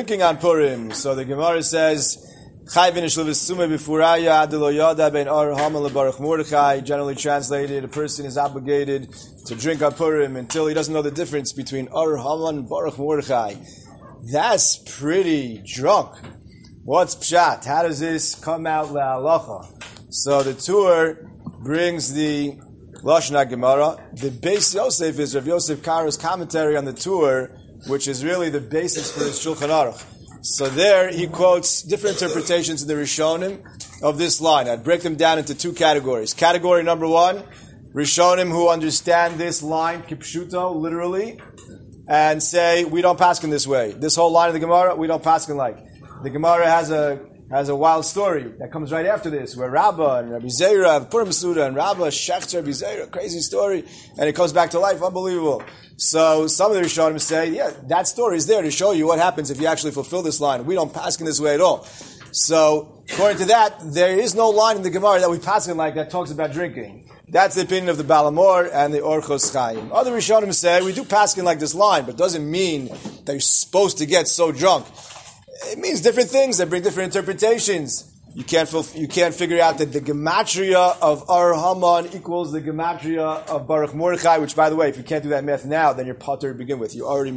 drinking on Purim. So the Gemara says, generally translated, a person is obligated to drink on Purim until he doesn't know the difference between Ar Haman and Baruch Mordechai. That's pretty drunk. What's pshat? How does this come out le'alacha? So the Tur brings the Lashon Gemara. The Beis Yosef is Rav Yosef Karo's commentary on the Tur, which is really the basis for his Shulchan Aruch. So there he quotes different interpretations in the Rishonim of this line. I'd break them down into two categories. Category number one, Rishonim who understand this line, kipshuto, literally, and say, we don't paskin this way. This whole line of the Gemara, we don't paskin like. The Gemara has a wild story that comes right after this, where Rabbah and Rabbi Zera have Purim Suda, and Rabbah shechts Rabbi Zera, crazy story, and it comes back to life, unbelievable. So some of the Rishonim say, yeah, that story is there to show you what happens if you actually fulfill this line. We don't paskin this way at all. So according to that, there is no line in the Gemara that we paskin like that talks about drinking. That's the opinion of the Balamor and the Orchos Chaim. Other Rishonim say, we do paskin like this line, but it doesn't mean that you're supposed to get so drunk. It means different things that bring different interpretations. You can't figure out that the gematria of Ar Haman equals the gematria of Baruch Mordechai, which, by the way, if you can't do that math now, then you're potter to begin with. You're already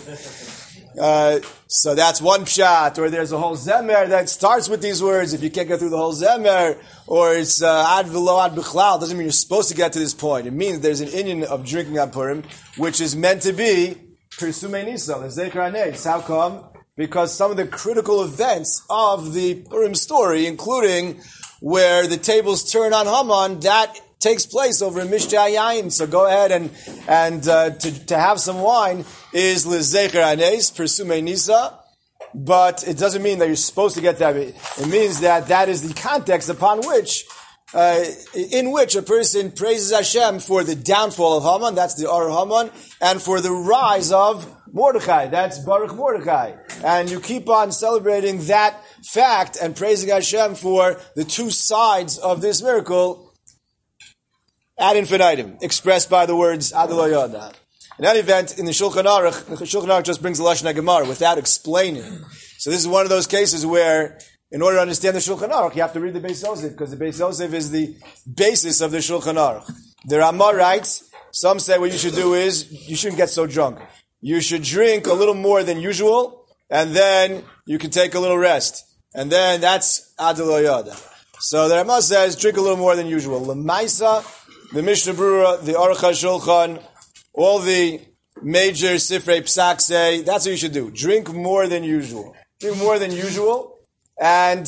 Mekayim. So that's one pshat. Or there's a whole zemer that starts with these words. If you can't get through the whole zemer, or it's ad v'lo ad b'chlal, doesn't mean you're supposed to get to this point. It means there's an inyan of drinking on Purim, which is meant to be Pirsumei Nisa, the Zecher HaNes. How come? Because some of the critical events of the Purim story, including where the tables turn on Haman, that takes place over in Mishteh Yayin. So go ahead and to have some wine is L'Zecher HaNes, Pirsumei Nisa, but it doesn't mean that you're supposed to get that. It means that is the context upon which, in which a person praises Hashem for the downfall of Haman, that's the Ar Haman, and for the rise of Mordechai, that's Baruch Mordechai. And you keep on celebrating that fact and praising Hashem for the two sides of this miracle ad infinitum, expressed by the words Ad Lo Yada. In any event, in the Shulchan Aruch just brings the Lashon Gemara without explaining. So this is one of those cases where, in order to understand the Shulchan Aruch, you have to read the Beis Yosef, because the Beis Yosef is the basis of the Shulchan Aruch. The Ramah writes, some say what you should do is, you shouldn't get so drunk. You should drink a little more than usual, and then you can take a little rest. And then that's Ad Lo Yada. So the Ramah says, drink a little more than usual. L'maisa, the Mishnah Brura, the Aruch HaShulchan, all the major Sifrei Psak say, that's what you should do. Drink more than usual. Drink more than usual. And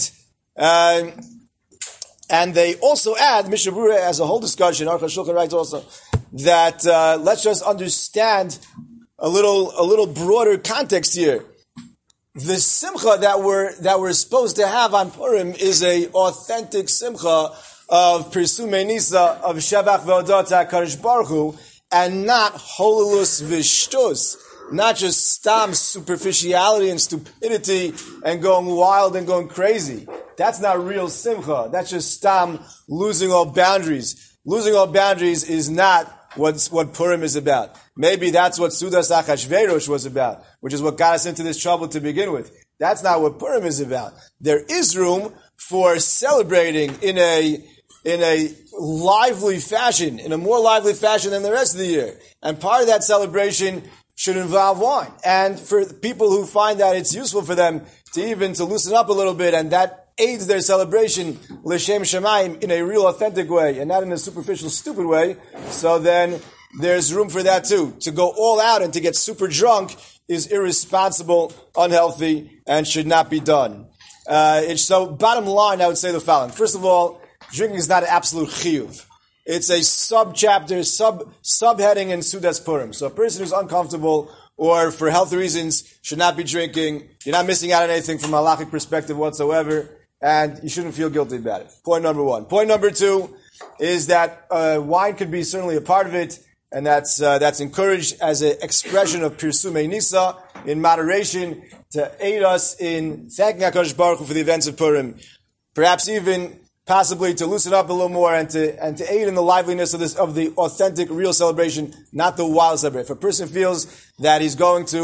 they also add, Mishnah Brura has a whole discussion, Aruch HaShulchan writes also, that let's just understand a little broader context here. The simcha that we're supposed to have on Purim is a authentic simcha of Pirsumei Nisa, of Shevach V'Odot HaKadosh Baruch Hu, and not holilus v'shtus, not just stam superficiality and stupidity and going wild and going crazy. That's not real simcha. That's just stam losing all boundaries. Losing all boundaries is not what Purim is about. Maybe that's what Sudas Achashverosh was about, which is what got us into this trouble to begin with. That's not what Purim is about. There is room for celebrating in a lively fashion, in a more lively fashion than the rest of the year. And part of that celebration should involve wine. And for people who find that it's useful for them to loosen up a little bit, and that aids their celebration l'shem shamayim in a real authentic way and not in a superficial stupid way, so then there's room for that too. To go all out and to get super drunk is irresponsible, unhealthy, and should not be done. So bottom line, I would say the following. First of all, drinking is not an absolute chiyuv. It's a sub-chapter, subheading in Sudas Purim. So a person who's uncomfortable or for health reasons should not be drinking. You're not missing out on anything from a halachic perspective whatsoever, and you shouldn't feel guilty about it. Point number one. Point number two is that wine could be certainly a part of it, and that's encouraged as an expression of Pirsumei Nisa in moderation to aid us in thanking HaKadosh Baruch Hu for the events of Purim. Perhaps even possibly to loosen up a little more and to aid in the liveliness of the authentic, real celebration, not the wild celebration. If a person feels that he's going to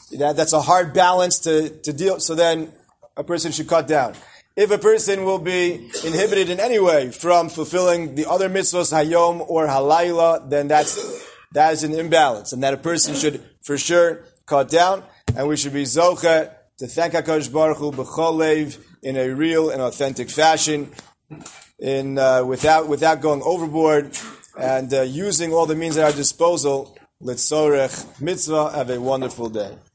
That's a hard balance to deal. So then a person should cut down. If a person will be inhibited in any way from fulfilling the other mitzvahs, hayom or halayla, then that is an imbalance, and that a person should for sure cut down, and we should be zoche to thank HaKadosh Baruch Hu b'chol leiv in a real and authentic fashion, without going overboard, and using all the means at our disposal. Litzorech mitzvah. Have a wonderful day.